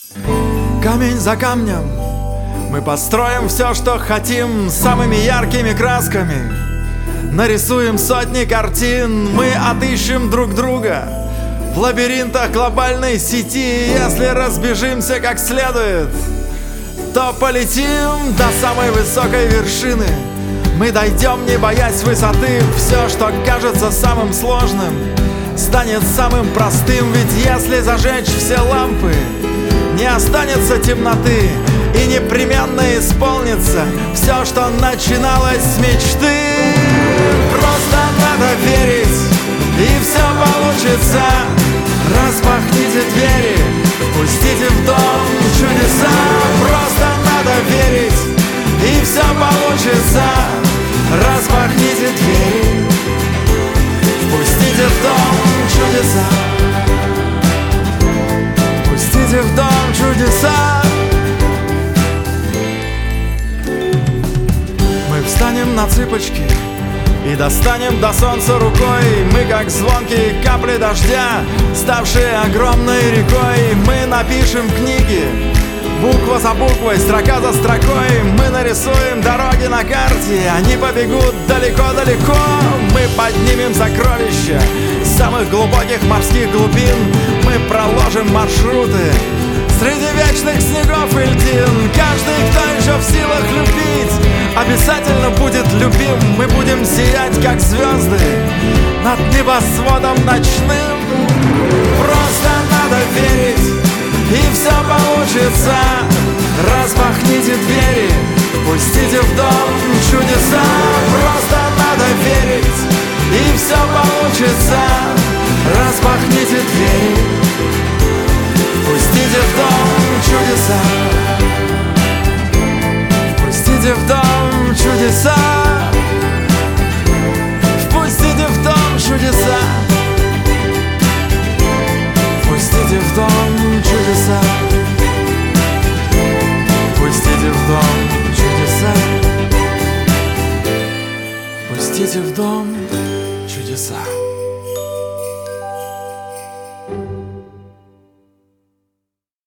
Камень за камнем мы построим все, что хотим, самыми яркими красками. Нарисуем сотни картин, мы отыщем друг друга в лабиринтах глобальной сети. Если разбежимся как следует, то полетим до самой высокой вершины. Мы дойдем, не боясь высоты. Все, что кажется самым сложным, станет самым простым. Ведь если зажечь все лампы, не останется темноты, и непременно исполнится все, что начиналось с мечты. Просто надо верить, и все получится. Распахните двери, впустите в дом чудеса. Просто надо верить, и все получится. Распахните двери, впустите в дом чудеса. Впустите в дом чудеса. Мы встанем на цыпочки и достанем до солнца рукой. Мы как звонкие капли дождя, ставшие огромной рекой. Мы напишем книги буква за буквой, строка за строкой. Мы нарисуем дороги на карте, они побегут далеко-далеко. Мы поднимем сокровища самых глубоких морских глубин. Мы проложим маршруты среди вечных снегов и льдин. Каждый, кто еще в силах любить, обязательно будет любим. Мы будем сиять, как звезды, над небосводом ночным. Просто надо верить, и все получится. Распахните двери, впустите в дом чудеса. Просто надо верить, и все получится. Распахните двери, впустите в дом чудеса. Впустите в дом чудеса. Впустите в дом чудеса. Впустите в дом чудеса. Впустите в дом чудеса. Впустите в дом чудеса.